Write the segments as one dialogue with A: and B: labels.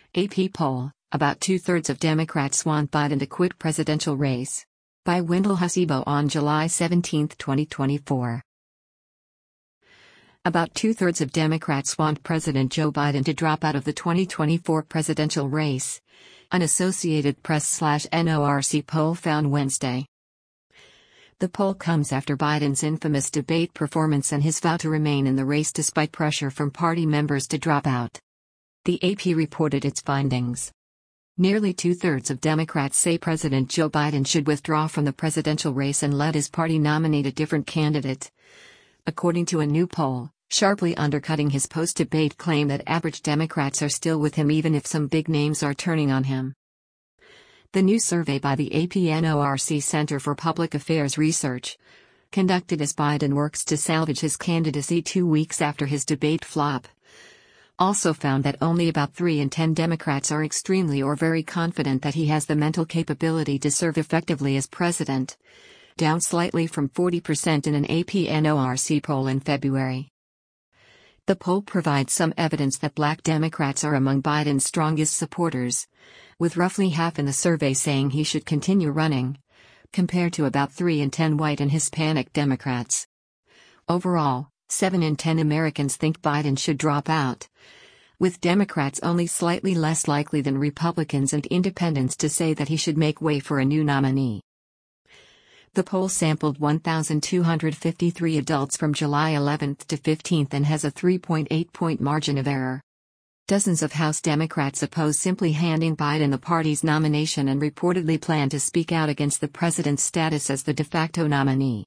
A: AP poll, about two-thirds of Democrats want Biden to quit presidential race. By Wendell Husibo on July 17, 2024. About two-thirds of Democrats want President Joe Biden to drop out of the 2024 presidential race, an Associated Press/NORC poll found Wednesday. The poll comes after Biden's infamous debate performance and his vow to remain in the race despite pressure from party members to drop out. The AP reported its findings. Nearly two-thirds of Democrats say President Joe Biden should withdraw from the presidential race and let his party nominate a different candidate. According to a new poll, sharply undercutting his post-debate claim that average Democrats are still with him even if some big names are turning on him. The new survey by the AP-NORC Center for Public Affairs Research, conducted as Biden works to salvage his candidacy 2 weeks after his debate flop, also found that only about 3 in 10 Democrats are extremely or very confident that he has the mental capability to serve effectively as president, down slightly from 40% in an AP-NORC poll in February. The poll provides some evidence that Black Democrats are among Biden's strongest supporters, with roughly half in the survey saying he should continue running, compared to about 3 in 10 white and Hispanic Democrats. Overall, 7 in 10 Americans think Biden should drop out, with Democrats only slightly less likely than Republicans and independents to say that he should make way for a new nominee. The poll sampled 1,253 adults from July 11 to 15 and has a 3.8-point margin of error. Dozens of House Democrats oppose simply handing Biden the party's nomination and reportedly plan to speak out against the president's status as the de facto nominee.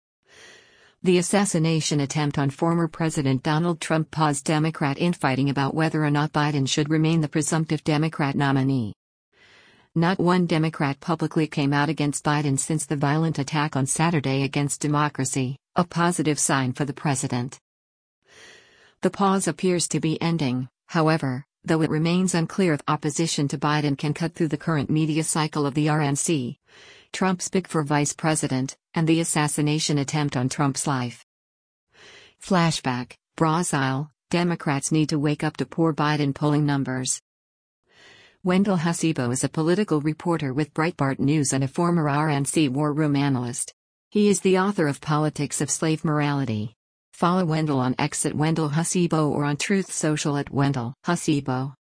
A: The assassination attempt on former President Donald Trump paused Democrat infighting about whether or not Biden should remain the presumptive Democrat nominee. Not one Democrat publicly came out against Biden since the violent attack on Saturday against democracy, a positive sign for the president. The pause appears to be ending, however, though it remains unclear if opposition to Biden can cut through the current media cycle of the RNC, Trump's pick for vice president, and the assassination attempt on Trump's life. Flashback: Brazil, Democrats need to wake up to poor Biden polling numbers. Wendell Husibo is a political reporter with Breitbart News and a former RNC war room analyst. He is the author of Politics of Slave Morality. Follow Wendell on X at Wendell Husibo or on Truth Social at Wendell Husibo.